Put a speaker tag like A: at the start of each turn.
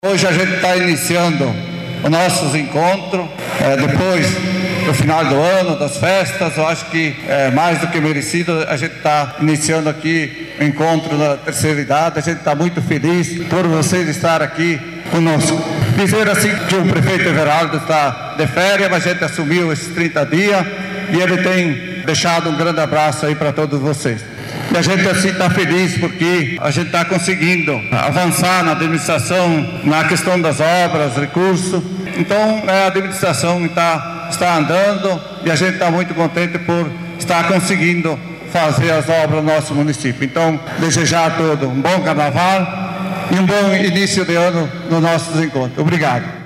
A: Hoje a gente está iniciando os nossos encontros, depois do final do ano, das festas. Eu acho que é mais do que merecido a gente está iniciando aqui o encontro da terceira idade. A gente está muito feliz por vocês estar aqui conosco. Dizer assim que o prefeito Everaldo está de férias, mas a gente assumiu esses 30 dias e ele tem deixado um grande abraço aí para todos vocês. E a gente assim está feliz porque a gente está conseguindo avançar na administração, na questão das obras, recursos. Então a administração está andando e a gente está muito contente por estar conseguindo fazer as obras no nosso município. Então, desejar a todos um bom carnaval e um bom início de ano nos nossos encontros. Obrigado.